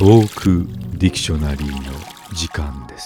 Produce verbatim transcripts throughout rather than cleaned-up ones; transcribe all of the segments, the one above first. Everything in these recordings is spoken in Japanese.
トークディクショナリーの時間です。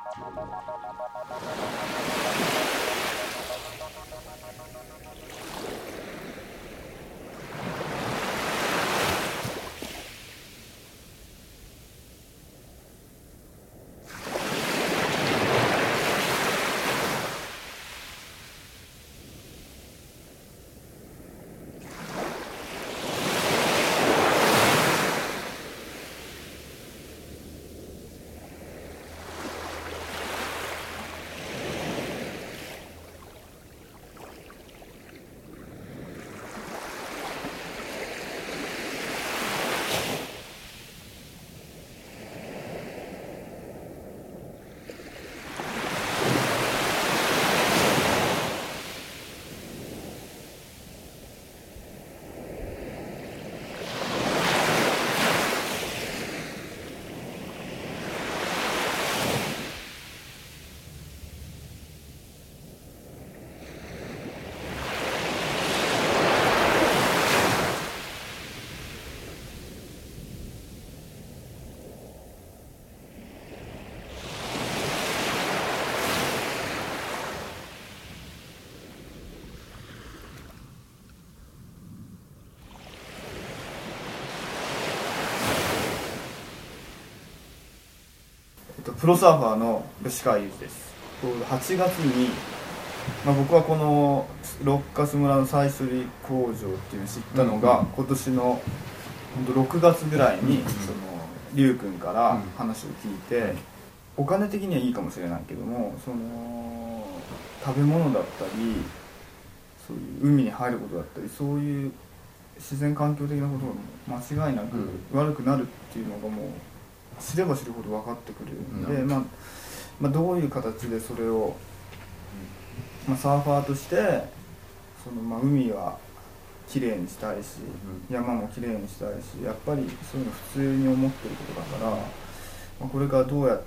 プロサーファーの吉川祐二です。はちがつに、まあ、僕はこの六ヶ村の再処理工場っていうのを知ったのが、うん、今年のろくがつぐらいに、うん、その龍君から話を聞いて、うん、お金的にはいいかもしれないけども、その食べ物だったりそういう海に入ることだったり、そういう自然環境的なことが間違いなく悪くなるっていうのがもう知れば知るほど分かってくるので、うんまあまあ、どういう形でそれを、まあ、サーファーとしてその、まあ、海はきれいにしたいし、うん、山もきれいにしたいし、やっぱりそういうの普通に思ってることだから、まあ、これからどうやって、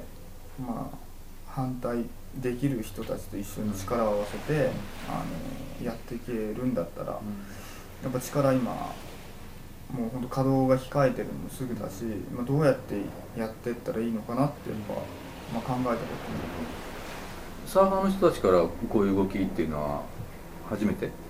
まあ、反対できる人たちと一緒に力を合わせて、うん、あのやっていけるんだったら、うん、やっぱ力今もう本当稼働が控えてるのもすぐだし、まあ、どうやってやっていったらいいのかなってやっぱ、まあ、考えたことサーファーの人たちからこういう動きっていうのは初めて？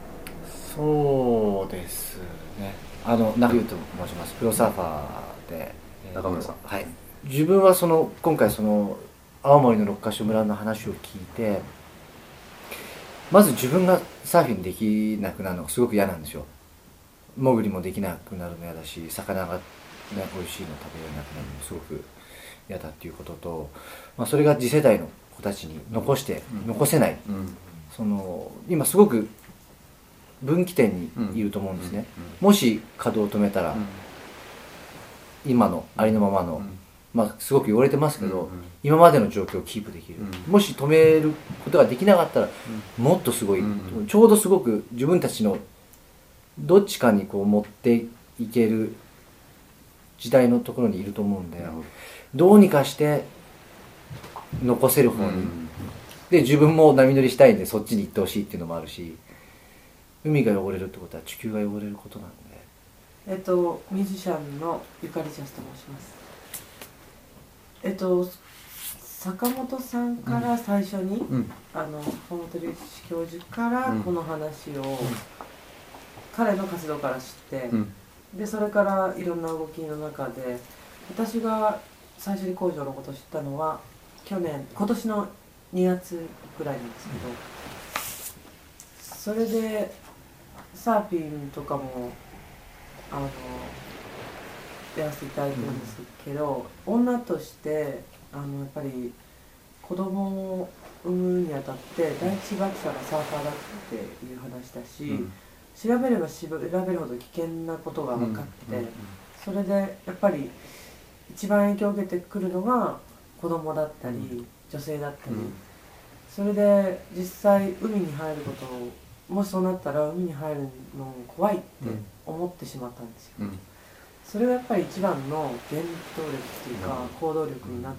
そうですね。あの中優と申します。プロサーファーで、 中村さん、 えー、はい。自分はその今回その青森の六ヶ所村の話を聞いて、まず自分がサーフィンできなくなるのがすごく嫌なんですよ。潜りもできなくなるの嫌だし、魚が、ね、美味しいの食べれなくなるのもすごく嫌だっていうことと、まあ、それが次世代の子たちに残して、うん、残せない、うん、その今すごく分岐点にいると思うんですね、うんうん、もし稼働を止めたら、うん、今のありのままの、うん、まあすごく言われてますけど、うん、今までの状況をキープできる、うん、もし止めることができなかったら、うん、もっとすごい、うん、ちょうどすごく自分たちのどっちかにこう持っていける時代のところにいると思うんで、どうにかして残せる方に、うん、で自分も波乗りしたいんでそっちに行ってほしいっていうのもあるし、海が汚れるってことは地球が汚れることなんで。 えっとミュージシャンのゆかりジャスと申します。えっと坂本さんから最初に、うん、あの坂本龍一教授からこの話を、うん、彼の活動から知って、うん、でそれからいろんな動きの中で、私が再処理工場のことを知ったのは去年今年のにがつぐらいなんですけど、それでサーフィンとかもあのやらせていただいてるんですけど、うん、女としてあのやっぱり子供を産むにあたって第一学者がサーファーだっていう話だし、うん、調べれば調べるほど危険なことが分かって、うんうんうん、それでやっぱり一番影響を受けてくるのが子供だったり、うん、女性だったり、うん、それで実際海に入ることをもしそうなったら海に入るの怖いって思ってしまったんですよ、うん、それがやっぱり一番の原動力っていうか行動力になって、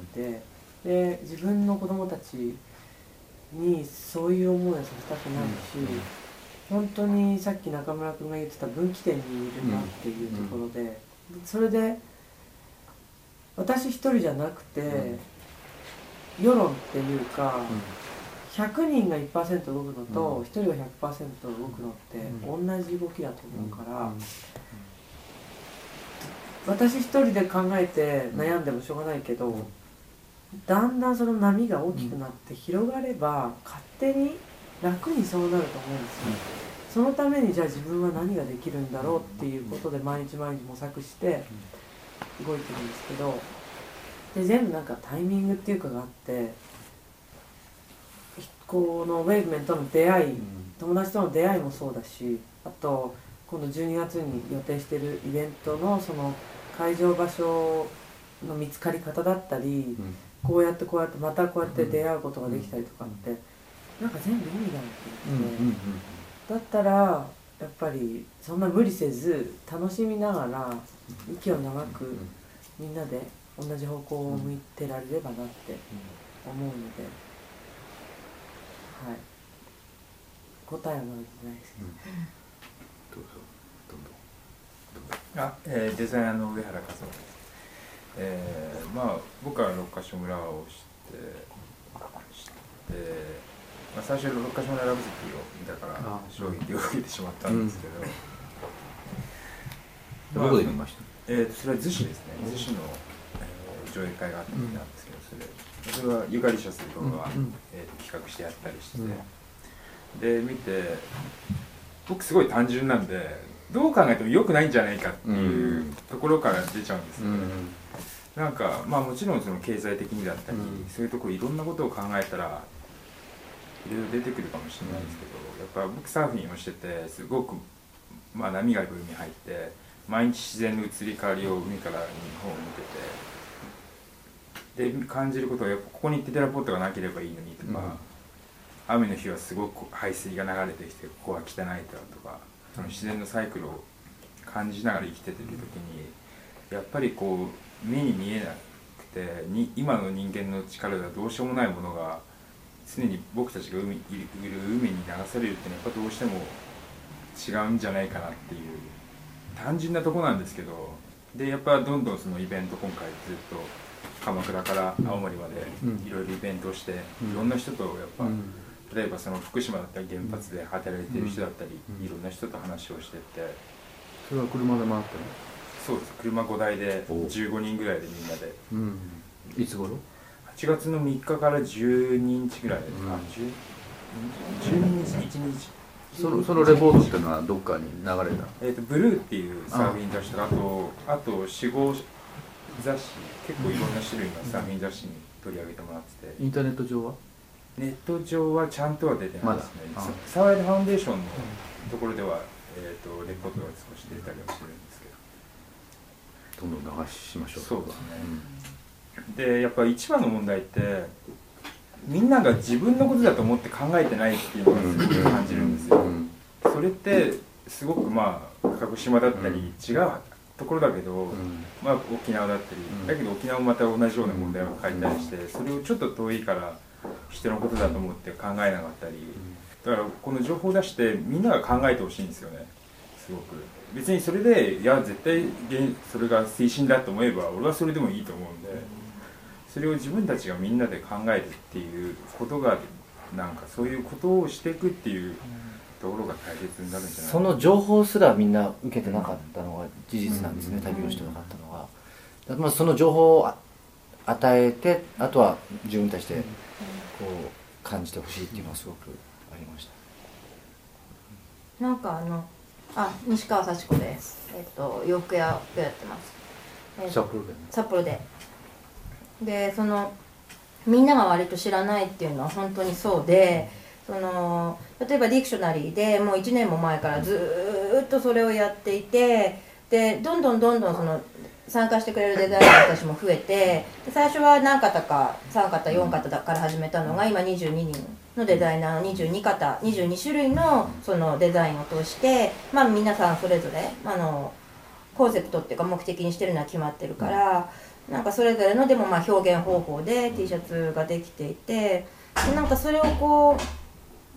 で自分の子供たちにそういう思いをさせたくないし、本当にさっき中村君が言ってた分岐点にいるなっていうところで、それで私一人じゃなくて、うん、世論っていうか、うん、ひゃくにんが いちパーセント 動くのと、うん、ひとりが ひゃくパーセント 動くのって同じ動きだと思うから、うんうん、私一人で考えて悩んでもしょうがないけど、だんだんその波が大きくなって広がれば勝手に楽にそうなると思うんですよ、うん、そのためにじゃあ自分は何ができるんだろうっていうことで毎日毎日模索して動いてるんですけど、で全部なんかタイミングっていうかがあって、このウェイブメンとの出会い、友達との出会いもそうだし、あと今度じゅうにがつに予定しているイベントのその会場場所の見つかり方だったり、うん、こうやってこうやってまたこうやって出会うことができたりとかって、うん、なんか全部意味があって、うんうんうん、だったらやっぱりそんな無理せず楽しみながら息を長くみんなで同じ方向を向いてられればなって思うので、はい、答えはまだないですけど、うん、 どうぞどんどんあ、えー、デザイナーの上原和夫です。えー、まあ僕は六ヶ所村を知って知って、まあ、最初六ヶ所村ラブセティを見たから衝撃を受けてしまったんですけど、 うん、まあ、どこで見ました？ えー、それは逗子ですね。逗子の、えー、上映会があった時なんですけど、それそれはユカリシャスとかが、うん、えー、企画してやったりして、うん、で見て、僕すごい単純なんでどう考えても良くないんじゃないかっていうところから出ちゃうんですよね、うん、なんかまあもちろんその経済的にだったり、うん、そういうところいろんなことを考えたらいろいろ出てくるかもしれないですけど、やっぱ僕サーフィンをしててすごく、まあ、波がある海に入って毎日自然の移り変わりを海から日本を見てて、で感じることはやっぱここにテトラポットがなければいいのにとか、うん、雨の日はすごく排水が流れてきてここは汚いとか、その自然のサイクルを感じながら生きててる時にやっぱりこう目に見えなくてに今の人間の力ではどうしようもないものが常に僕たちが海いる海に流されるっていうのはやっぱどうしても違うんじゃないかなっていう単純なとこなんですけど、でやっぱどんどんそのイベント今回ずっと鎌倉から青森までいろいろイベントをしていろんな人とやっぱ、うん、例えばその福島だったり原発で働いている人だったり、うん、いろんな人と話をしてって。 それは車で回ったの？ そうです、車ごだいでじゅうごにんぐらいでみんなで、 うん、いつ頃？ はちがつのみっかからじゅうににちぐらいですか、うん、じゅうににち、いちにちその、そのレポートっていうのはどっかに流れた？ えーと、ブルーっていうサーフィン雑誌と、あと、あとよん、ご雑誌、結構いろんな種類のサーフィン雑誌に取り上げてもらってて。 インターネット上は？ ネット上はちゃんとは出てないですね。サワイドファウンデーションのところでは、えーと、レポートが少し出たりはしてるんですけど。 どんどん流しましょう。 そうですね。うん、で、やっぱ一番の問題って、みんなが自分のことだと思って考えてないっていうのがすごく感じるんですよ。それってすごくまあ鹿児島だったり違うところだけど、まあ沖縄だったり、だけど沖縄もまた同じような問題を抱えたりして、それをちょっと遠いから人のことだと思って考えなかったり、だからこの情報を出してみんなが考えてほしいんですよね。すごく別にそれでいや絶対それが推進だと思えば俺はそれでもいいと思うんで。それを自分たちがみんなで考えるっていうことがなんかそういうことをしていくっていうところが大切になるんじゃないかな。 その情報すらみんな受けてなかったのが事実なんですね、旅をしてなかったのが。まあその情報を与えて、あとは自分たちでこう感じてほしいっていうのはすごくありました。 なんかあのあ西川幸子です。えっと洋服屋をやってます。えー、 札幌で、ね、 札幌で。でそのみんなが割と知らないっていうのは本当にそうで、その例えばディクショナリーでもういちねんも前からずっとそれをやっていて、でどんどんどんどんその参加してくれるデザイナーたちも増えて、で最初は何方かさん方よん方だから始めたのが今にじゅうににんのデザイナーにじゅうにかたにじゅうにしゅるいのそのデザインを通して、まあ皆さんそれぞれあのコンセプトっていうか目的にしてるのは決まってるから。なんかそれぞれのでもまあ表現方法で T シャツができていて、なんかそれをこう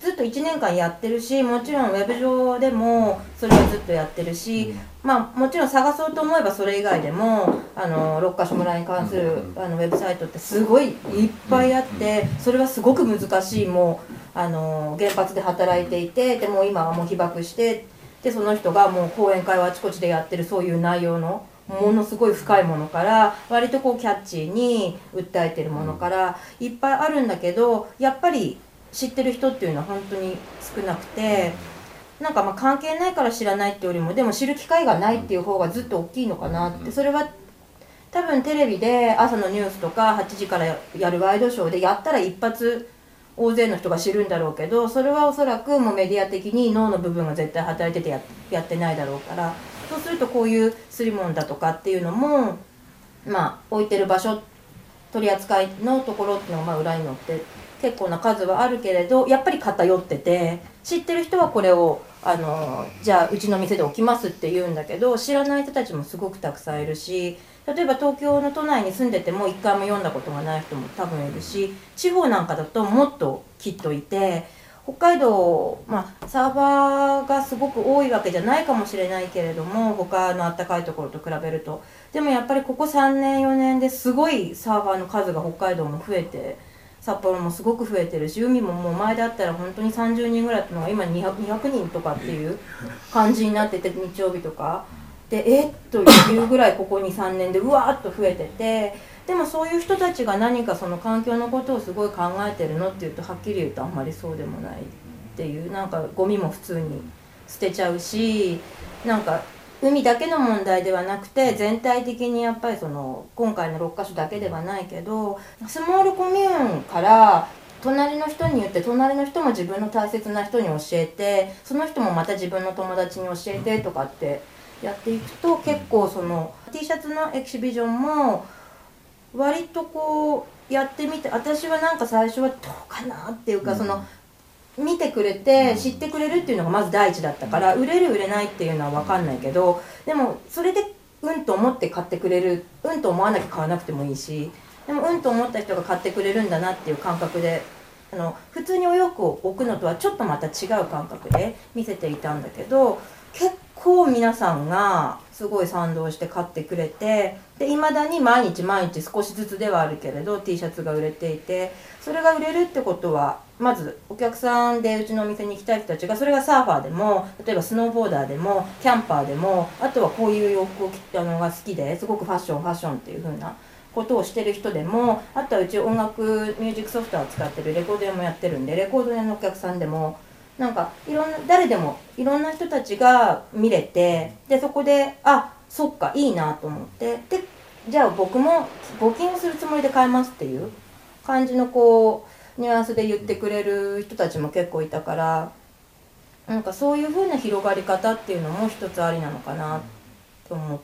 ずっといちねんかんやってるし、もちろんウェブ上でもそれはずっとやってるし、うん、まあもちろん探そうと思えばそれ以外でもあの六ヶ所村に関するあのウェブサイトってすごいいっぱいあって、それはすごく難しい。もうあの原発で働いていて、でも今はもう被爆して、でその人がもう講演会をあちこちでやってるそういう内容のものすごい深いものから、割とこうキャッチーに訴えてるものからいっぱいあるんだけど、やっぱり知ってる人っていうのは本当に少なくて、なんかまあ関係ないから知らないっていうよりも、でも知る機会がないっていう方がずっと大きいのかなって。それは多分テレビで朝のニュースとかはちじからやるワイドショーでやったら一発大勢の人が知るんだろうけど、それはおそらくもうメディア的に脳の部分が絶対働いてて や, やってないだろうから、そうするとこういうすり物だとかっていうのもまあ置いてる場所、取り扱いのところっていうのがまあ裏に載って結構な数はあるけれど、やっぱり偏ってて、知ってる人はこれをあのじゃあうちの店で置きますって言うんだけど、知らない人たちもすごくたくさんいるし、例えば東京の都内に住んでても一回も読んだことがない人も多分いるし、地方なんかだともっときっといて、北海道、まあ、サーバーがすごく多いわけじゃないかもしれないけれども、他の暖かいところと比べると、でもやっぱりここさんねんよねんですごいサーバーの数が北海道も増えて、札幌もすごく増えてるし、海ももう前だったら本当にさんじゅうにんぐらいっていうのが今にひゃくにんとかっていう感じになってて、日曜日とかでえっというぐらいここにさんねんでうわーっと増えてて、でもそういう人たちが何かその環境のことをすごい考えてるのっていうと、はっきり言うとあんまりそうでもないっていう、なんかゴミも普通に捨てちゃうし、なんか海だけの問題ではなくて、全体的にやっぱりその今回のろっかしょだけではないけど、スモールコミューンから隣の人に言って、隣の人も自分の大切な人に教えて、その人もまた自分の友達に教えてとかってやっていくと、結構その T シャツのエキシビジョンも割とこうやってみて、私はなんか最初はどうかなっていうか、その見てくれて知ってくれるっていうのがまず第一だったから、売れる売れないっていうのは分かんないけど、でもそれでうんと思って買ってくれる、うんと思わなきゃ買わなくてもいいし、でもうんと思った人が買ってくれるんだなっていう感覚で、あの普通にお洋服を置くのとはちょっとまた違う感覚で見せていたんだけど、結構皆さんがすごい賛同して買ってくれて、で未だに毎日毎日少しずつではあるけれど T シャツが売れていて、それが売れるってことは、まずお客さんでうちのお店に行きたい人たちが、それがサーファーでも、例えばスノーボーダーでもキャンパーでも、あとはこういう洋服を着たのが好きですごくファッションファッションっていう風なことをしてる人でも、あとはうち音楽ミュージックソフトを使ってるレコード屋もやってるんで、レコード屋のお客さんでもなんかいろんな、誰でもいろんな人たちが見れて、でそこであそっかいいなと思って、でじゃあ僕も募金をするつもりで買いますっていう感じのこうニュアンスで言ってくれる人たちも結構いたから、なんかそういう風な広がり方っていうのも一つありなのかなと思って、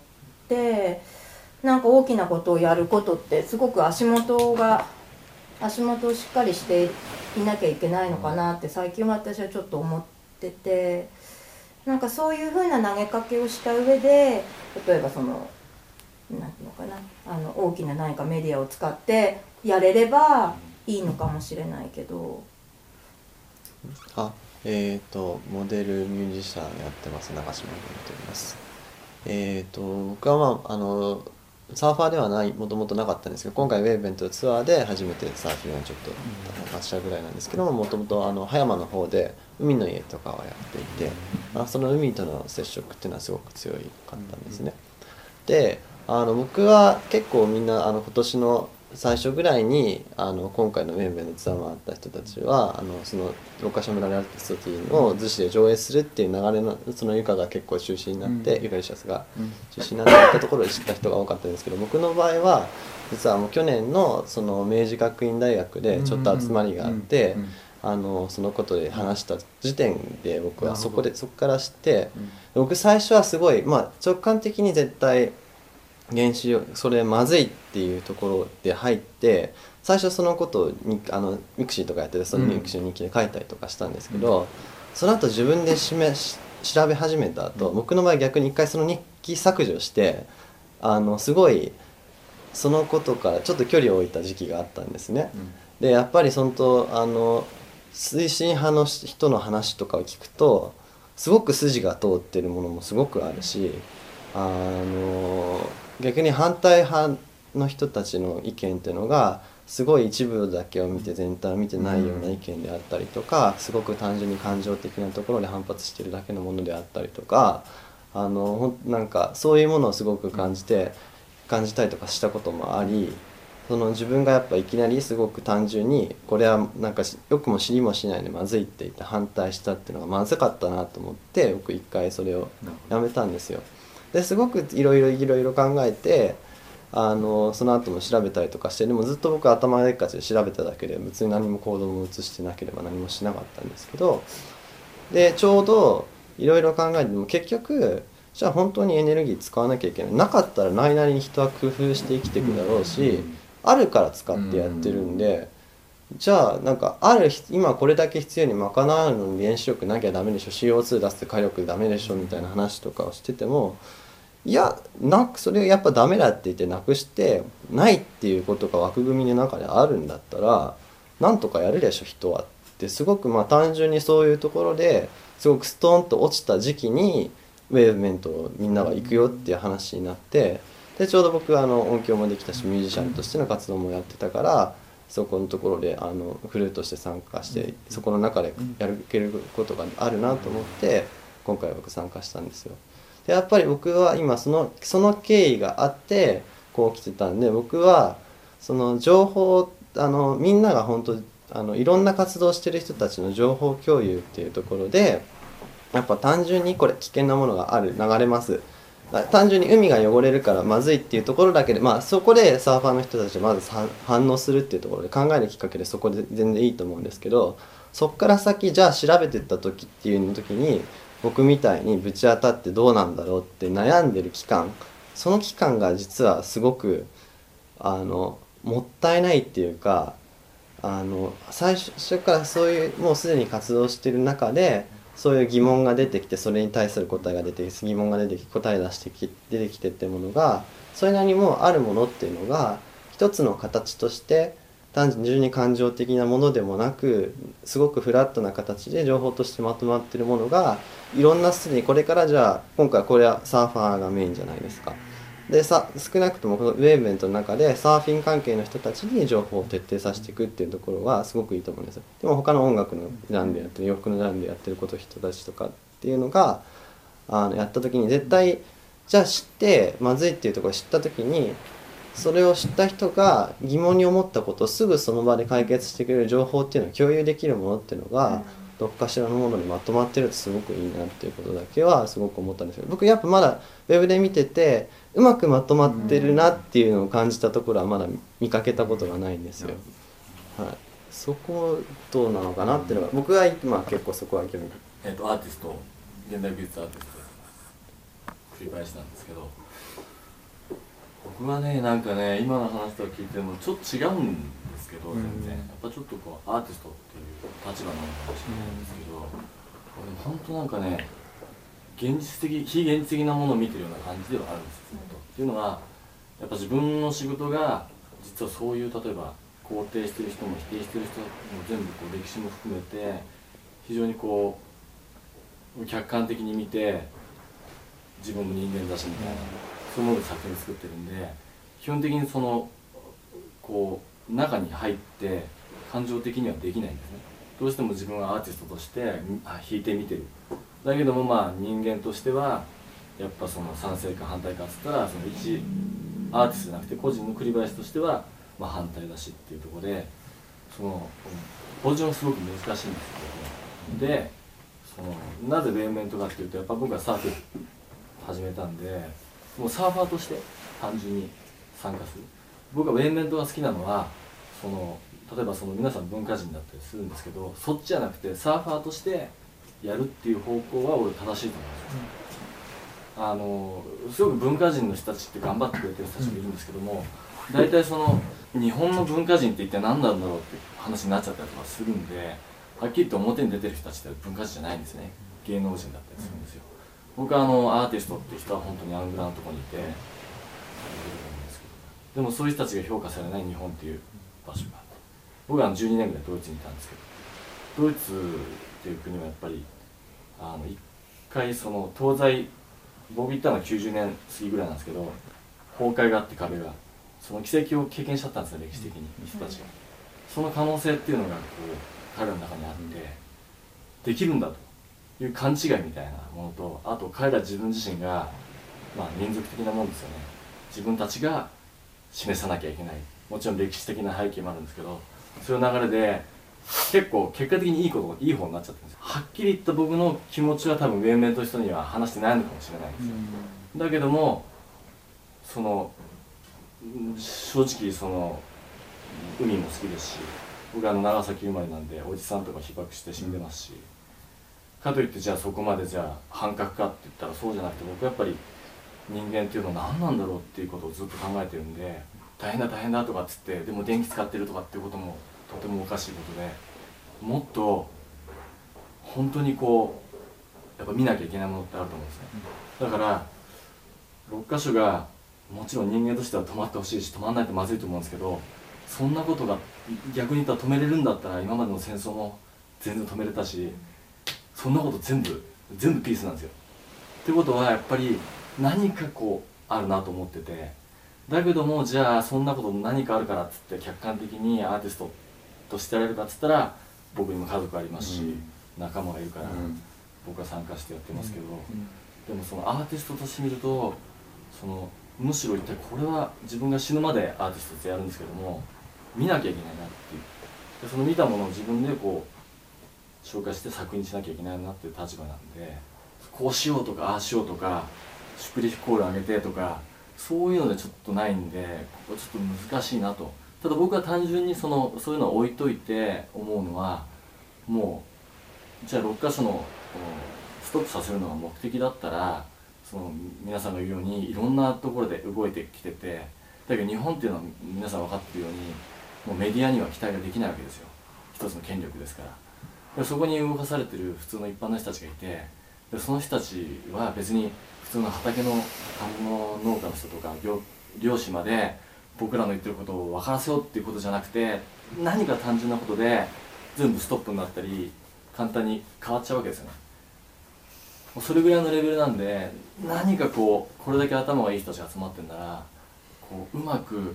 なんか大きなことをやることってすごく足元が足元をしっかりしていなきゃいけないのかなって最近は私はちょっと思ってて、なんかそういう風な投げかけをした上で、例えばそのなんていうのかな、あの大きな何かメディアを使ってやれればいいのかもしれないけど。 あ、えっ、ー、とモデルミュージシャンやってます長島君と言います。えっ、ー、と僕はまああのサーファーではない、もともとなかったんですけど、今回ウェーブエントツアーで初めてサーフィンをちょっと発したぐらいなんですけども、もともとあの葉山の方で海の家とかをやっていて、あその海との接触っていうのはすごく強いかったんですね。であの僕は結構みんなあの今年の最初ぐらいにあの今回のウェーブエントツアー回った人たちはあのその六ヶ所村アーティストティーンを逗子で上映するっていう流れの、そのゆかが結構中心になって、うん、ゆかりシャスが中心になっていったところで知った人が多かったんですけど、僕の場合は実はもう去年のその明治学院大学でちょっと集まりがあって、あのそのことで話した時点で僕はそこでそこから知って、僕最初はすごい、まあ、直感的に絶対原子力それまずいっていうところで入って、最初そのことにあのミクシーとかやってて、そのミクシーの日記で書いたりとかしたんですけど、うん、その後自分でしめし調べ始めた後、うん、僕の場合逆に一回その日記削除して、あのすごいそのことからちょっと距離を置いた時期があったんですね、うん、でやっぱりそのとあの推進派の人の話とかを聞くとすごく筋が通ってるものもすごくあるし、あの逆に反対派の人たちの意見っていうのがすごい一部だけを見て全体を見てないような意見であったりとか、すごく単純に感情的なところで反発してるだけのものであったりとか、あのなんかそういうものをすごく感じて感じたりとかしたこともあり、その自分がやっぱいきなりすごく単純にこれはなんかよくも知りもしないでまずいって言って反対したっていうのがまずかったなと思って、僕一回それをやめたんですよ。ですごくいろいろいろいろ考えて、あのその後も調べたりとかして、でもずっと僕は頭でっかちで調べただけで別に何も行動も移してなければ何もしなかったんですけど、でちょうどいろいろ考えても結局じゃあ本当にエネルギー使わなきゃいけない、なかったらないなりに人は工夫して生きていくだろうし、あるから使ってやってるんで、じゃあなんかある今これだけ必要に賄うのに原子力なきゃダメでしょ、 シーオーツー 出す火力ダメでしょみたいな話とかをしてても、いやなくそれをやっぱダメだって言ってなくしてないっていうことが枠組みの中であるんだったらなんとかやるでしょ人はって、すごくまあ単純にそういうところですごくストーンと落ちた時期にウェーブメントをみんなが行くよっていう話になって、でちょうど僕はあの音響もできたしミュージシャンとしての活動もやってたから、そこのところであのクルーとして参加してそこの中でやるけることがあるなと思って今回僕参加したんですよ。でやっぱり僕は今そのその経緯があってこう来てたんで、僕はその情報あのみんなが本当あのいろんな活動してる人たちの情報共有っていうところでやっぱ単純にこれ危険なものがある流れます、単純に海が汚れるからまずいっていうところだけで、まあそこでサーファーの人たちはまず反応するっていうところで考えるきっかけでそこで全然いいと思うんですけど、そこから先じゃあ調べてった時っていう時に僕みたいにぶち当たってどうなんだろうって悩んでる期間、その期間が実はすごくあのもったいないっていうか、あの最初からそういうもうすでに活動してる中でそういう疑問が出てきて、それに対する答えが出てきて疑問が出てきて答え出してき出てきてってものがそれなりにもあるものっていうのが一つの形として単純に感情的なものでもなくすごくフラットな形で情報としてまとまってるものがいろんなすでにこれからじゃあ今回これはサーファーがメインじゃないですか。でさ少なくともこのウェーブメントの中でサーフィン関係の人たちに情報を徹底させていくっていうところはすごくいいと思うんですよ。でも他の音楽のジャンルやってる洋服のジャンルでやってること人たちとかっていうのがあのやった時に絶対じゃあ知ってまずいっていうところを知った時にそれを知った人が疑問に思ったことをすぐその場で解決してくれる情報っていうのを共有できるものっていうのがどっかしらのものにまとまってるとすごくいいなっていうことだけはすごく思ったんですけど、僕やっぱまだウェブで見ててうまくまとまってるなっていうのを感じたところはまだ見かけたことがないんですよ。はい、そこどうなのかなっていうのが僕は今結構そこは興味、 えっとアーティスト現代美術アーティスト栗林なんですけど、僕はねなんかね今の話とか聞いてもちょっと違うんですけど、全然やっぱちょっとこうアーティストっていう立場なのかもしれないんですけど、本当なんかね現実的非現実的なものを見てるような感じではあるんですよ、っていうのはやっぱ自分の仕事が実はそういう例えば肯定してる人も否定してる人も全部こう歴史も含めて非常にこう客観的に見て自分も人間だしみたいなそういうものを作品作ってるんで、基本的にそのこう中に入って感情的にはできないんですね。どうしても自分はアーティストとして弾いてみてる。だけどもまあ人間としてはやっぱその賛成か反対かっつったらその一アーティストじゃなくて個人の栗林としてはまあ反対だしっていうところで、そのポジションすごく難しいんですけど、でそのなぜウェーブメントかっていうとやっぱ僕はサーフィン始めたんでもうサーファーとして単純に参加する。僕はウェーブメントが好きなのはその例えばその皆さん文化人だったりするんですけど、そっちじゃなくてサーファーとしてやるっていう方向は俺正しいと思うんですよ、うん、あのすごく文化人の人たちって頑張ってくれてる人たちがいるんですけども、大体その日本の文化人って一体何なんだろうって話になっちゃったりとかするんで、はっきりと表に出てる人たちって文化人じゃないんですね、芸能人だったりするんですよ。僕はあのアーティストっていう人は本当にアングラのところにいていると思うんですけど、でもそういう人たちが評価されない日本っていう場所があって、僕はじゅうにねんぐらいドイツにいたんですけど、 ドイツっていう国はやっぱりあの一回その東西、僕行ったのはきゅうじゅうねん過ぎぐらいなんですけど、崩壊があって壁がその奇跡を経験しちゃったんですよ、歴史的に人たちが。その可能性っていうのがこう彼らの中にあって、できるんだという勘違いみたいなものと、あと彼ら自分自身が、まあ、民族的なもんですよね。自分たちが示さなきゃいけない、もちろん歴史的な背景もあるんですけど、そういう流れで結構結果的にいいこといい方になっちゃってるんですよ。はっきり言った僕の気持ちは多分上面と人には話してないのかもしれないんですよ。だけどもその正直その海も好きですし、僕はあの長崎生まれなんでおじさんとか被爆して死んでますし、かといってじゃあそこまでじゃあ反核かって言ったらそうじゃなくて、僕はやっぱり人間っていうのは何なんだろうっていうことをずっと考えてるんで、大変だ大変だとかっつってでも電気使ってるとかっていうこともとてもおかしいことで、もっと本当にこうやっぱ見なきゃいけないものってあると思うんですね。だからろっかしょがもちろん人間としては止まってほしいし、止まんないとまずいと思うんですけど、そんなことが逆に言ったら止めれるんだったら今までの戦争も全然止めれたし、そんなこと全部全部ピースなんですよ。ってことはやっぱり何かこうあるなと思ってて、だけどもじゃあそんなこと何かあるからっつって客観的にアーティストとしてやれるかっつったら、僕にも家族ありますし、うん、仲間がいるから、うん、僕は参加してやってますけど、うん、でもそのアーティストとして見ると、そのむしろ一体これは自分が死ぬまでアーティストってやるんですけども、見なきゃいけないなっていう、でその見たものを自分でこう紹介して作品にしなきゃいけないなっていう立場なんで、こうしようとかああしようとかシュプリフコール上げてとかそういうのでちょっとないんで、ここちょっと難しいなと。ただ僕は単純にそのそういうのを置いといて思うのは、もうじゃあろっかしょのストップさせるのが目的だったら、その皆さんが言うようにいろんなところで動いてきてて、だけど日本っていうのは皆さん分かってるようにもうメディアには期待ができないわけですよ。一つの権力ですから。でそこに動かされてる普通の一般の人たちがいて、でその人たちは別に普通の畑の田んぼの農家の人とか漁師まで僕らの言ってることを分からせようっていうことじゃなくて、何か単純なことで全部ストップになったり簡単に変わっちゃうわけですよね。もうそれぐらいのレベルなんで、何かこうこれだけ頭がいい人たちが集まってんなら、こううまくその、まあ、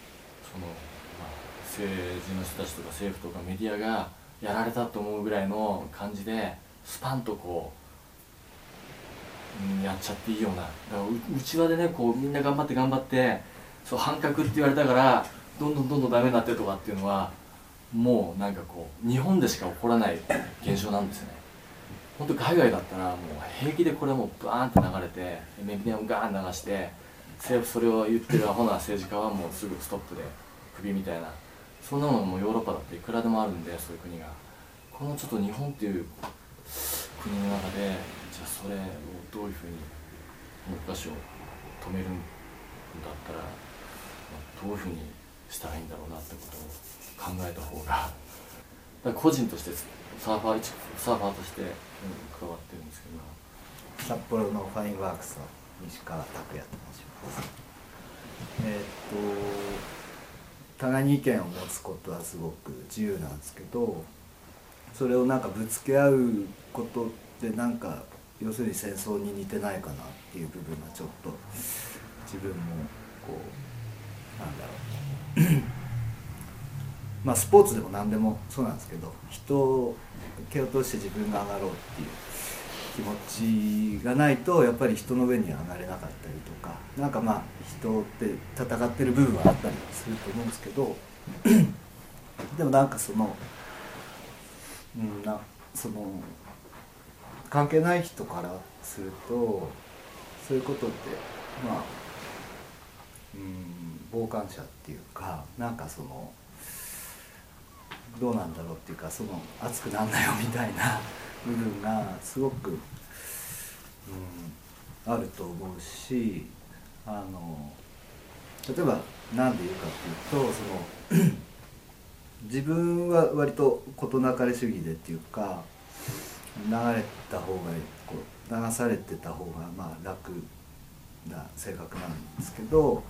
政治の人たちとか政府とかメディアがやられたと思うぐらいの感じでスパンとこう、うん、やっちゃっていいような、だから内輪でねこうみんな頑張って頑張ってそう反核って言われたからどんどんどんどんダメになってとかっていうのはもうなんかこう日本でしか起こらない現象なんですよね。本当海外だったらもう平気でこれもうバーンって流れてメディアをガーン流して、政府それを言ってるアホな政治家はもうすぐストップでクビみたいな、そんなのもヨーロッパだっていくらでもあるんで、そういう国が。このちょっと日本っていう国の中でじゃあそれをどういうふうにろっかしょ止めるんだったらどういうふうにしたらいいんだろうなってことを考えた方が、だから個人としてサーファーサーファーとして、うん、加わってるんですけど。 札幌のファインワークスの西川拓也と申します。えー、っと互いに意見を持つことはすごく自由なんですけど、それをなんかぶつけ合うことってなんか要するに戦争に似てないかなっていう部分がちょっと自分もこうなんだろうまあスポーツでも何でもそうなんですけど、人を蹴落として自分が上がろうっていう気持ちがないとやっぱり人の上には上がれなかったりとか、なんかまあ人って戦ってる部分はあったりすると思うんですけどでもなんかそのうんなその関係ない人からするとそういうことってまあうん傍観者っていうか、なんかそのどうなんだろうっていうか、その熱くなんなよみたいな部分がすごく、うん、あると思うし、あの例えば何で言うかっていうと、その自分は割と事なかれ主義でっていうか、流れた方がこう流されてた方がまあ楽な性格なんですけど、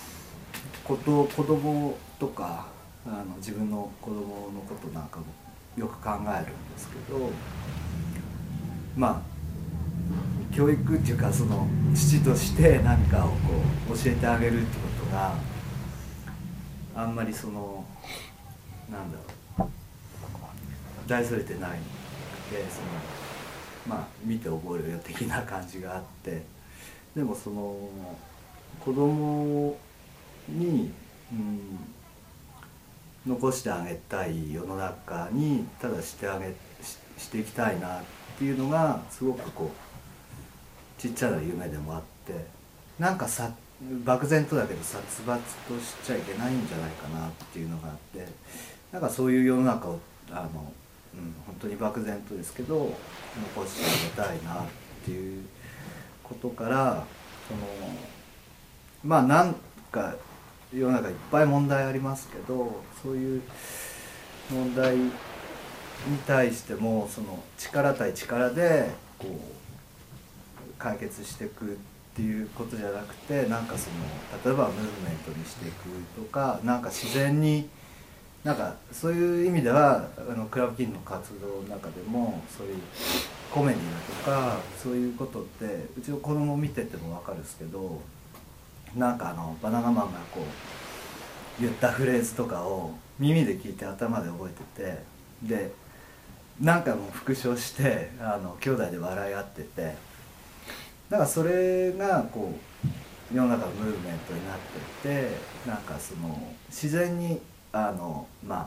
こと子供とかあの自分の子供のことなんかもよく考えるんですけど、まあ教育っていうかその父として何かをこう教えてあげるってことがあんまりそのなんだろう大それてないので、そのまあ見て覚えるよ的な感じがあって、でもその子供に、うん、残してあげたい世の中にただしてあげ し, していきたいなっていうのがすごくこうちっちゃな夢でもあって、なんかさ漠然とだけど殺伐としちゃいけないんじゃないかなっていうのがあって、なんかそういう世の中をあの、うん、本当に漠然とですけど残してあげたいなっていうことから、そのまあなんか世の中いっぱい問題ありますけど、そういう問題に対してもその力対力でこう解決していくっていうことじゃなくて、なんかその例えばムーブメントにしていくとか、なんか自然になんかそういう意味ではあのクラブキンの活動の中でもそういうコメディだとかそういうことってうちの子供見てても分かるんですけど、なんかあのバナナマンがこう言ったフレーズとかを耳で聞いて頭で覚えてて、で何回も復唱してあの兄弟で笑い合ってて、なんかそれがこう世の中のムーブメントになってて、なんかその自然にあのまあ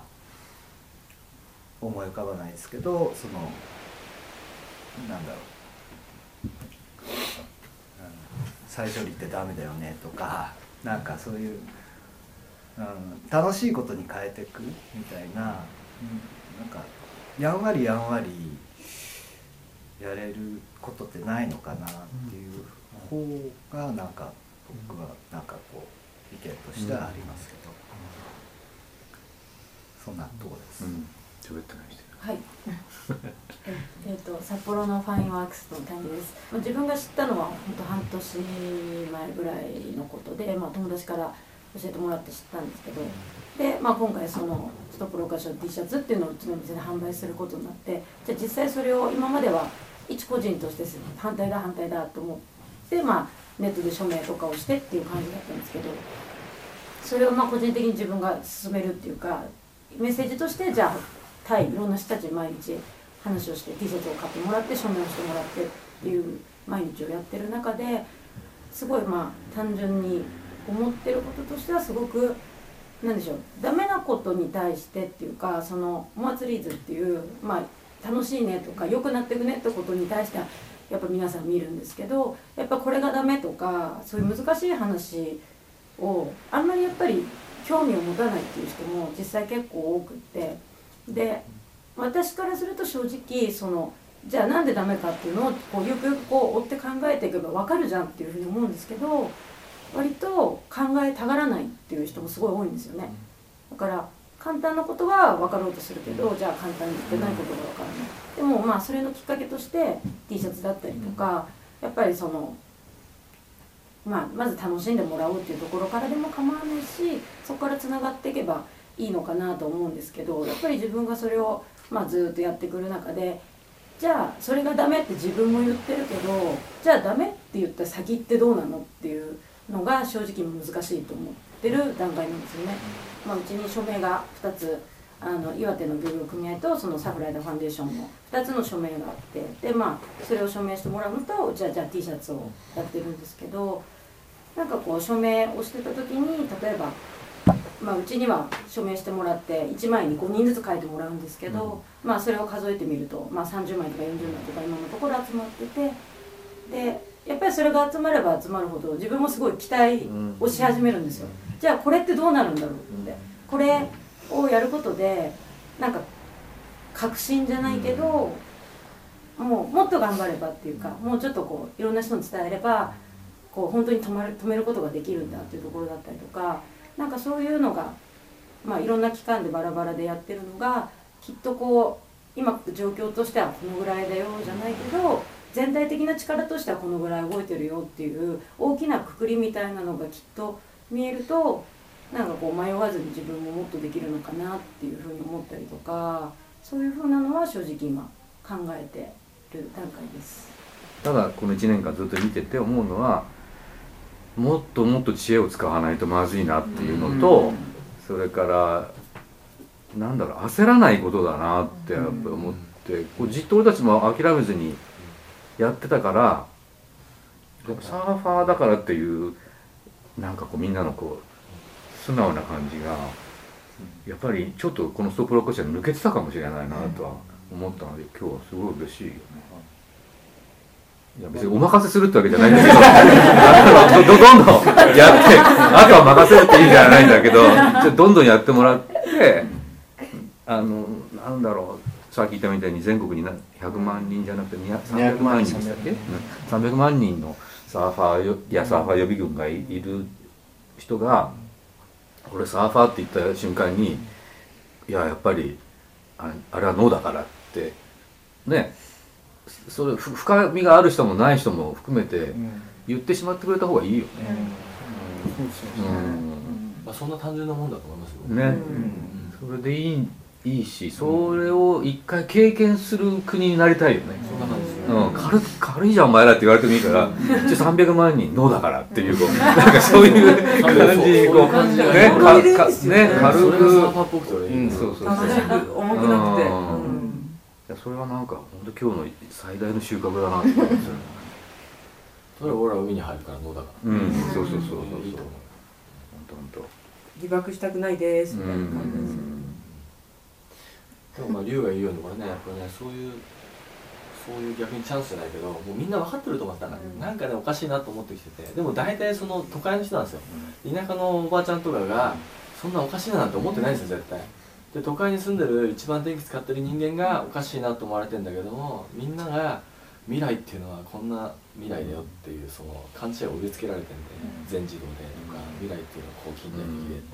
思い浮かばないですけど、そのなんだろう、最初に言ってダメだよねとか、なんかそういう、うん、楽しいことに変えていくみたいな、うん、なんかやんわりやんわりやれることってないのかなっていう方がなんか僕はなんかこう意見としてはありますけど、そんなところです。 喋ってない人。 はい。ええーと札幌のファインワークスの谷です。まあ、自分が知ったのは本当半年前ぐらいのことで、まあ、友達から教えてもらって知ったんですけど、で、まあ、今回そのストップローカルション T シャツっていうのをうちの店で販売することになって、じゃあ実際それを今までは一個人として反対だ反対だと思って、まあ、ネットで署名とかをしてっていう感じだったんですけど、それをまあ個人的に自分が進めるっていうか、メッセージとしてじゃあ対いろんな人たちに毎日話をして T シャツを買ってもらって署名をしてもらってっていう毎日をやってる中ですごいまあ単純に思ってることとしてはすごくなんでしょう、ダメなことに対してっていうか、そのお祭り図っていうまあ楽しいねとか良くなっていくねってことに対してはやっぱ皆さん見るんですけど、やっぱこれがダメとかそういう難しい話をあんまりやっぱり興味を持たないっていう人も実際結構多くって、で私からすると正直そのじゃあなんでダメかっていうのをこうよくよくこう追って考えていけば分かるじゃんっていうふうに思うんですけど、割と考えたがらないっていう人もすごい多いんですよね。だから簡単なことは分かろうとするけど、じゃあ簡単に言ってないことが分からない。でもまあそれのきっかけとして T シャツだったりとか、やっぱりそのまあ、まず楽しんでもらおうっていうところからでも構わないし、そこからつながっていけばいいのかなと思うんですけど、やっぱり自分がそれを、まあ、ずっとやってくる中で、じゃあそれがダメって自分も言ってるけど、じゃあダメって言った先ってどうなのっていうのが正直難しいと思ってる段階なんですよね。まあ、うちに署名がふたつ、あの岩手の漁業組合とそのサフライダーファンデーションのふたつの署名があって、でまあそれを署名してもらうのと、じゃあじゃあ T シャツをやってるんですけど、なんかこう署名をしてた時に例えば、まあ、うちには署名してもらっていちまいにごにんずつ書いてもらうんですけど、うん、まあそれを数えてみると、まあ、さんじゅうまいとかよんじゅうまいとか今のところ集まってて、でやっぱりそれが集まれば集まるほど自分もすごい期待をし始めるんですよ。うん、じゃあこれってどうなるんだろうって、これをやることでなんか確信じゃないけど、もうもっと頑張ればっていうか、もうちょっとこういろんな人に伝えればこう本当に止まる止めることができるんだっていうところだったりとか、なんかそういうのが、まあ、いろんな期間でバラバラでやってるのがきっとこう今状況としてはこのぐらいだよじゃないけど、全体的な力としてはこのぐらい動いてるよっていう大きなくくりみたいなのがきっと見えると、なんかこう迷わずに自分ももっとできるのかなっていうふうに思ったりとか、 そういうふうなのは正直今考えてる段階です。 ただこのいちねんかんずっと見てて思うのは、もっともっと知恵を使わないとまずいなっていうのと、うん、それからなんだろう、焦らないことだなってやっぱ思って、こうじっと俺たちも諦めずにやってたから、サーファーだからっていうなんかこうみんなのこう素直な感じがやっぱりちょっとこのストップロック社に抜けてたかもしれないなとは思ったので、今日はすごい嬉しいよね。いや別にお任せするってわけじゃないんだけどど, どんどんやってあとは任せるっていいんじゃないんだけど、どんどんやってもらって、あのなんだろう、さっき言ったみたいに全国にひゃくまんにんじゃなくてさんびゃくまんにんでしたっけ、さんびゃくまんにんのサーファーやサーファー予備軍が い, いる人が、俺サーファーって言った瞬間に、いややっぱり あ, あれはノーだからってね、それ深みがある人もない人も含めて言ってしまってくれた方がいいよね。 そんな単純なもんだと思いますよね、うん、それでいいいいし、それを一回経験する国になりたいよね。 そんな感じですね、 うん、軽, 軽いじゃんお前らって言われてもいいから一応さんびゃくまんにんノーだからっていうこうなんかそういう感じにこうね、かかね軽く、うん、そうそうそう、 楽しく重くなくて、 うん、いやそれはなんか本当今日の最大の収穫だなって思うんですよ。 それは俺は海に入るからノーだから、 うん、そうそうそうそう、いいと思う。本当本当被爆したくないですみたいな感じですよね。 でもまあ龍が言うように俺ね、やっぱねそういうそういう逆にチャンスじゃないけど、もうみんな分かってると思ったから、うん、なんかねおかしいなと思ってきてて、でも大体その都会の人なんですよ、うん、田舎のおばあちゃんとかがそんなおかしいななんて思ってないんですよ絶対。で都会に住んでる一番電気使ってる人間がおかしいなと思われてるんだけども、みんなが未来っていうのはこんな未来だよっていうその勘違いを植え付けられてるんで、全自動でとか未来っていうのはこう近代的でって。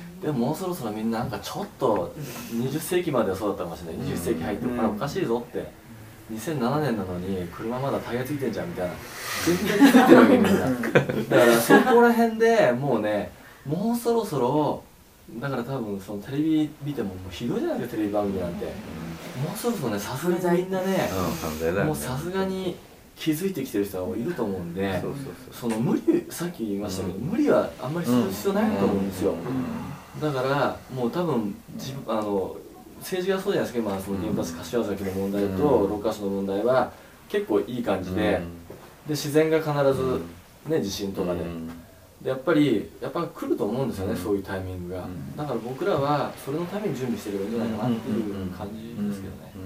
でももうそろそろみんななんかちょっとにじゅっせいきまではそうだったかもしれない、にじゅっせいき入ってこれおかしいぞって、にせんななねんなのに車まだタイヤついてんじゃんみたいな、全然ついてるわけみんなだからそこら辺でもうね、もうそろそろだから多分そのテレビ見てももうひどいじゃないですかテレビ番組なんて、もうそろそろねさすがにみんなね、もうさすがに気づいてきてる人がいると思うんで、その無理、さっき言いましたけど、無理はあんまりする必要ないと思うんですよ。だからもう多分自分あの政治がそうじゃないですか、今その原発柏崎の問題と六ヶ所の問題は結構いい感じで、で自然が必ずね地震とかで、でやっぱりやっぱ来ると思うんですよね、そういうタイミングが。だから僕らはそれのために準備してればいいんじゃないかなっていう感じですけどね。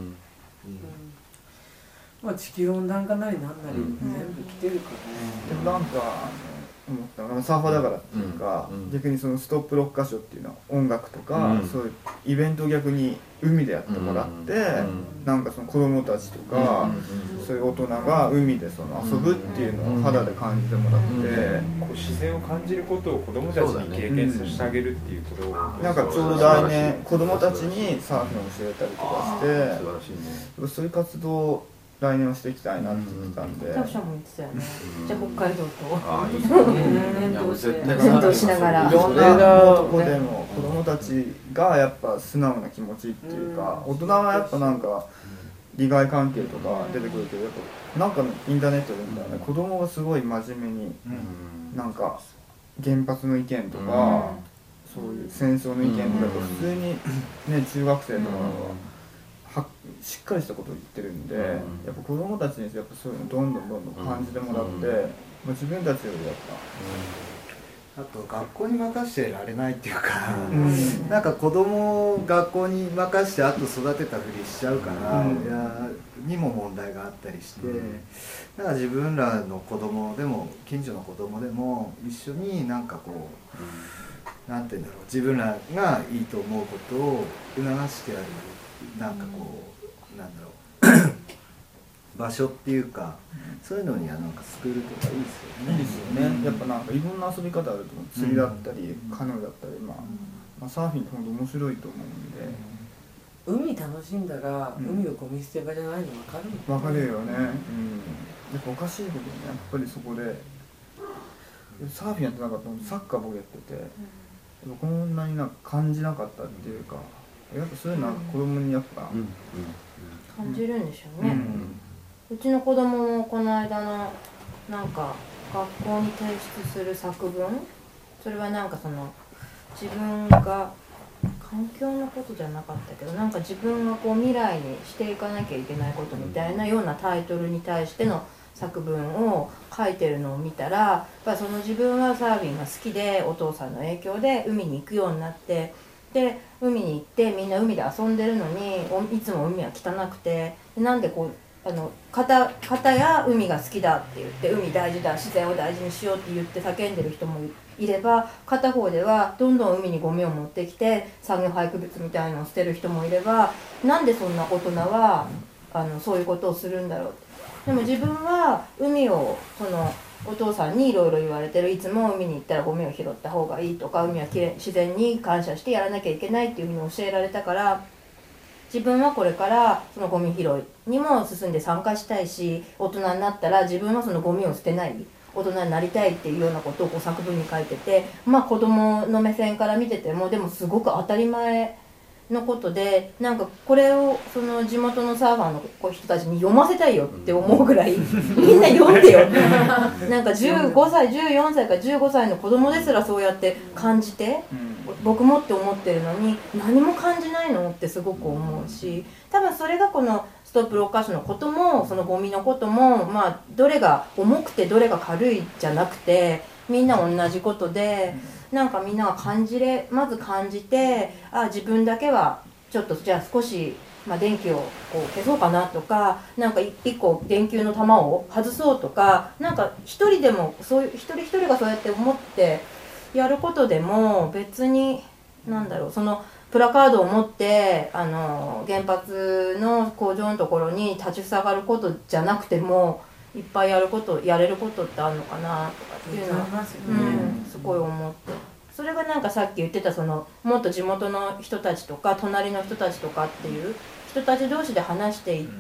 まあ地球温暖化なりなんなり全部来てるからね。 でもなんか思ったのがサーファーだからっていうか、うん、逆にそのストップろっかしょっていうのは音楽とか、うん、そういうイベントを逆に海でやってもらって、うん、なんかその子供たちとか、うん、そういう大人が海でその遊ぶっていうのを肌で感じてもらって、うん、 こう自然を感じることを子供たちに経験させてあげるっていうことを、 うん、なんかちょうど来年子供たちにサーフィンを教えたりとかして、素晴らしいね、そういう活動来年はしていきたいなって言ってたんで、 タクシャも言ってたよね。じゃあ北海道とあいいね、 連動して連動しながら、 いろんなとこでも子供たちがやっぱ素直な気持ちっていうか、大人はやっぱなんか利害関係とか出てくるけど、やっぱなんかインターネットで見たらね、子供がすごい真面目になんか原発の意見とかそういう戦争の意見とか普通にね中学生とかはしっかりしたことを言ってるんで、うん、やっぱ子供たちにやっぱそういうのどんどんどんどん感じてもらって、うん、まあ、自分たちよりやっぱ、うん、あと学校に任せてられないっていうか、うん、なんか子供を学校に任せてあと育てたふりしちゃうから、うん、いやにも問題があったりして、うん、だから自分らの子供でも近所の子供でも一緒になんかこう、うん、なんていうんだろう、自分らがいいと思うことを促してやる、なんかこう、なんだろう場所っていうか、そういうのにはなんかスクールとかいいですよね。 いいですよね。やっぱなんかいろんな遊び方あると思う。釣りだったり、カヌーだったり、まあ、まあ、サーフィンって本当面白いと思うんで。 海楽しんだら、うん、海をゴミ捨て場じゃないの分かるの？ 分かるよね。うん。やっぱおかしいことね。やっぱりそこでサーフィンやってなかったのにサッカー僕やってて、こんなになんか感じなかったっていうか。 やっぱそういうのは子供にやっぱ、 うん感じるんでしょうね、うん、うちの子供もこの間のなんか学校に提出する作文、それはなんかその自分が環境のことじゃなかったけど、なんか自分がこう未来にしていかなきゃいけないことみたいなようなタイトルに対しての作文を書いてるのを見たら、やっぱその自分はサーフィンが好きでお父さんの影響で海に行くようになって、で海に行ってみんな海で遊んでるのにいつも海は汚くて、なんでこうあの片片や海が好きだって言って海大事だ自然を大事にしようって言って叫んでる人もいれば、片方ではどんどん海にゴミを持ってきて産業廃棄物みたいのを捨てる人もいれば、なんでそんな大人はあのそういうことをするんだろうって。でも自分は海をそのお父さんにいろいろ言われてる、いつも海に行ったらゴミを拾った方がいいとか、海はきれい自然に感謝してやらなきゃいけないっていうふうに教えられたから、自分はこれからそのゴミ拾いにも進んで参加したいし、大人になったら自分はそのゴミを捨てない大人になりたいっていうようなことをこう作文に書いてて、まあ子供の目線から見ててもでもすごく当たり前のことで、なんかこれをその地元のサーファーの人たちに読ませたいよって思うぐらいみんな読んでよってなんかじゅうごさいじゅうよんさいからじゅうごさいの子供ですらそうやって感じて、僕もって思ってるのに何も感じないのってすごく思うし、多分それがこのストップろっかしょのこともそのゴミのことも、まあどれが重くてどれが軽いじゃなくてみんな同じことで、なんかみんなが感じれまず感じて、あ自分だけはちょっとじゃあ少し、まあ、電気をこう消そうかなとか、なんか一個電球の玉を外そうとか、なんか一人でもそういう一人一人がそうやって思ってやることでも別になんだろう、そのプラカードを持ってあの原発の工場のところに立ちふさがることじゃなくてもいっぱいやることやれることってあるのかなとかっていうのは、うん、すごい思って、それがなんかさっき言ってたそのもっと地元の人たちとか隣の人たちとかっていう人たち同士で話していって、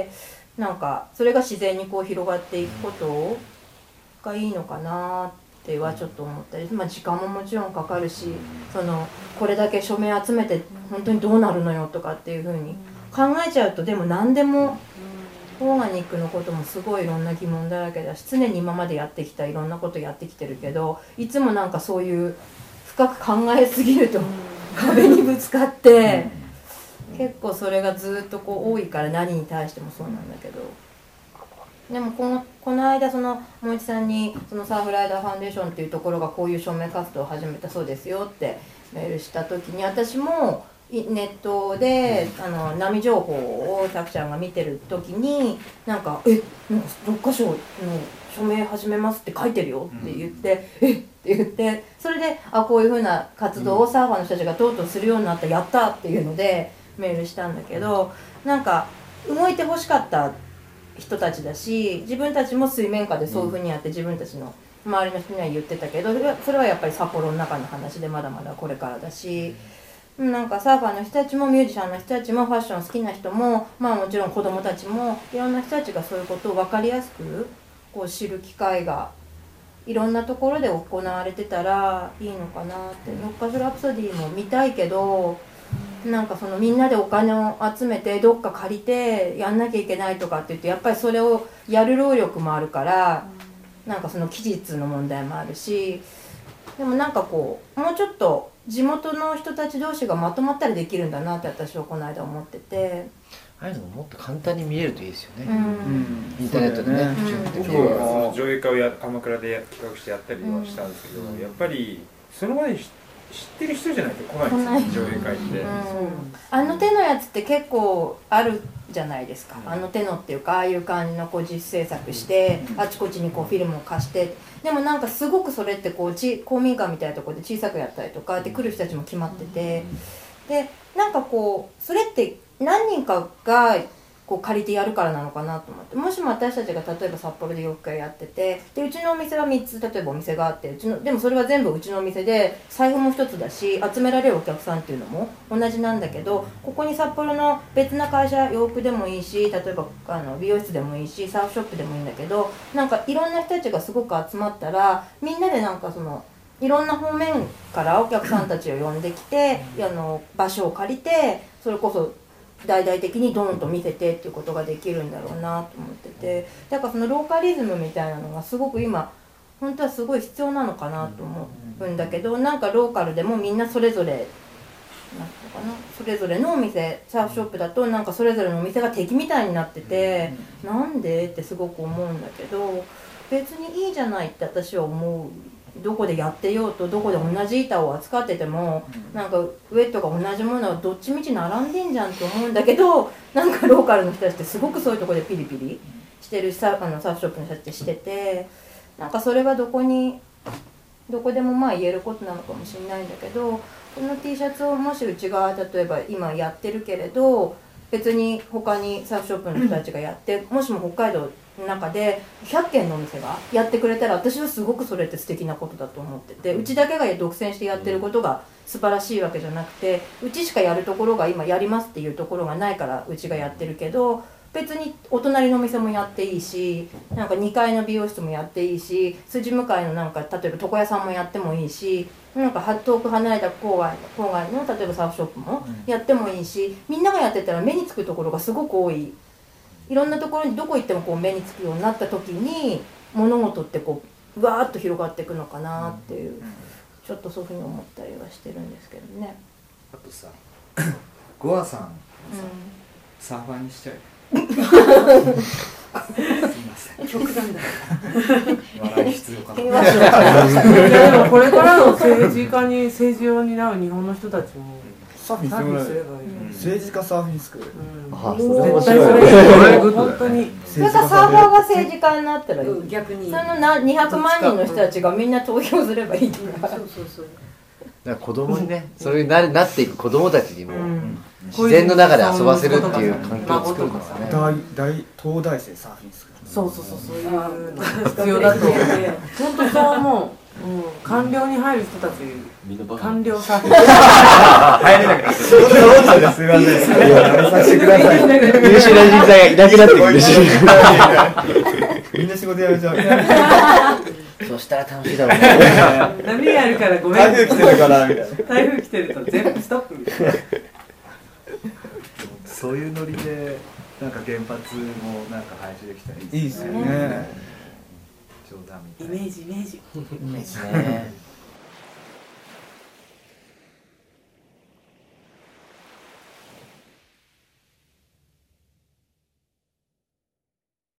なんかそれが自然にこう広がっていくことがいいのかなってはちょっと思ったり、まあ時間ももちろんかかるし、そのこれだけ署名集めて本当にどうなるのよとかっていう風に考えちゃうと、でも何でもオーガニックのこともすごいいろんな疑問だらけだし、常に今までやってきたいろんなことやってきてるけど、いつもなんかそういう深く考えすぎると壁にぶつかって結構それがずっとこう多いから、何に対してもそうなんだけど、でもこのこの間そのもいちさんにそのサーフライダーファンデーションっていうところがこういう署名活動を始めたそうですよってメールした時に、私もネットであの波情報をさくちゃんが見てる時になんか「えなんかろっかしょの署名始めます」って書いてるよって言って「えっ?」って言って、それであこういう風な活動をサーファーの人たちがとうとうするようになった、やったっていうのでメールしたんだけど、なんか動いてほしかった人たちだし、自分たちも水面下でそういう風にやって自分たちの周りの人には言ってたけど、それはやっぱり札幌の中の話でまだまだこれからだし、なんかサーファーの人たちもミュージシャンの人たちもファッション好きな人も、まあもちろん子供たちもいろんな人たちがそういうことを分かりやすくこう知る機会がいろんなところで行われてたらいいのかなって。ろっかしょラプソディも見たいけど、なんかそのみんなでお金を集めてどっか借りてやんなきゃいけないとかって言って、やっぱりそれをやる労力もあるから、なんかその期日の問題もあるし、でもなんかこうもうちょっと地元の人たち同士がまとまったらできるんだなって私はこの間思ってて、 ああいうのももっと簡単に見えるといいですよね、 うん、 インターネットでね。 僕はその上映会をや鎌倉で企画してやったりはしたんですけど、うん、やっぱりその前に知ってる人じゃないと来ないですよね、上映会って、うん、 あの手のやつって結構あるじゃないですか、うん、あの手のっていうかああいう感じのこう実制作して、うん、あちこちにこうフィルムを貸して、でもなんかすごくそれってこうち公民館みたいなところで小さくやったりとかで来る人たちも決まってて、でなんかこうそれって何人かがこう借りてやるからなのかなと思って、もしも私たちが例えば札幌で洋服屋やってて、でうちのお店はみっつ例えばお店があって、うちのでもそれは全部うちのお店で財布も一つだし集められるお客さんっていうのも同じなんだけど、ここに札幌の別な会社、洋服でもいいし、例えばあの美容室でもいいしサーフショップでもいいんだけど、なんかいろんな人たちがすごく集まったらみんなでなんかそのいろんな方面からお客さんたちを呼んできてあの場所を借りてそれこそ大々的にドーンと見せてっていうことができるんだろうなと思ってて、だからそのローカリズムみたいなのがすごく今本当はすごい必要なのかなと思うんだけど、なんかローカルでもみんなそれぞれなんていうのかな、それぞれのお店、サーフショップだとなんかそれぞれのお店が敵みたいになってて、なんでってすごく思うんだけど、別にいいじゃないって私は思う。どこでやってようとどこで同じ板を扱っててもなんかウェットが同じものはどっちみち並んでんじゃんと思うんだけど、なんかローカルの人たちってすごくそういうところでピリピリしてるサあのサーフショップの人たちってしてて、なんかそれはどこにどこでもまあ言えることなのかもしれないんだけど、この T シャツをもしうちが例えば今やってるけれど別に他にサーフショップの人たちがやってもしも北海道の中でひゃっけんのお店がやってくれたら私はすごくそれって素敵なことだと思ってて、うちだけが独占してやってることが素晴らしいわけじゃなくて、うちしかやるところが今やりますっていうところがないからうちがやってるけど、別にお隣のお店もやっていいし、なんかにかいの美容室もやっていいし、筋向かいのなんか例えば床屋さんもやってもいいし、なんか遠く離れた郊外郊外の例えばサーフショップもやってもいいし、みんながやってたら目につくところがすごく多い。いろんなところにどこ行ってもこう目につくようになった時に物事ってこううわーっと広がっていくのかなっていう、ちょっとそういうふうに思ったりはしてるんですけどね。 あとさゴアさんをさ、うん、サーファーにしちゃえすいません極端だ笑い必要かな。いやでもこれからの政治家に政治を担う日本の人たちもサーフィンすればいい、うん、政治家サーフィンスクール、 うん、ああ、それ面白い。本当にそれがサーファーが政治家になったらいい、 うん、逆にそのなにひゃくまんにんの人たちがみんな投票すればいいから、うん、そうそうそう。 だから子供にね、それにななっていく子供たちにも、うん、自然の中で遊ばせるっていう環境を作るのがね、 大大東大生サーフィンスクール、 そうそうそう、そういうの必要だと思って本当そう思う。うん、官僚に入る人たち、官僚サーフィン入れなくなってすいません、 やめさせてください。 優秀な人材がいなくなってくるしみんな仕事やめちゃう。 そしたら楽しいだろうね。 波やるからごめん、 台風来てるからみたいな、 台風来てると全部ストップみたいなそういうノリでなんか原発もなんか廃止できたらいいですね。 いいですよね。 冗談みたいなイメージイメージイメージね。